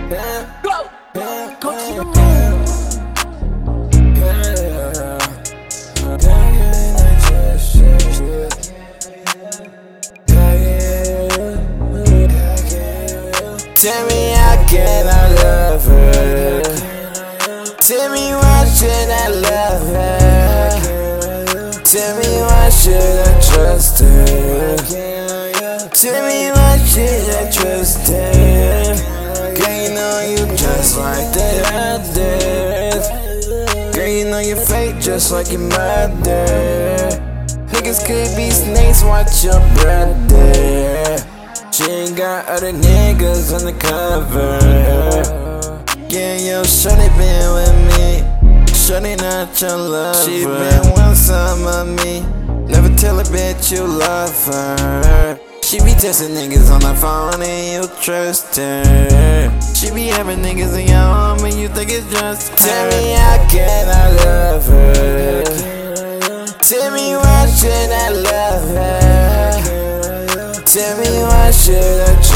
Go! Go to the moon! Tell me how can I love her? Tell me why should I love her? Tell me why should I trust her? Tell me why should I trust her? Girl, you know you just like the others. Girl, you know you fake just like your mother. Niggas could be snakes, watch your brother. She ain't got other niggas on the cover. Yeah, yo, shawty been with me. Shawty not your lover. She been want some of me. Never tell a bitch you love her. She be testing niggas on the phone and you trust her. She be having niggas in your home and you think it's just her. Tell me how can I love her? Tell me why should I love her? Tell me why should I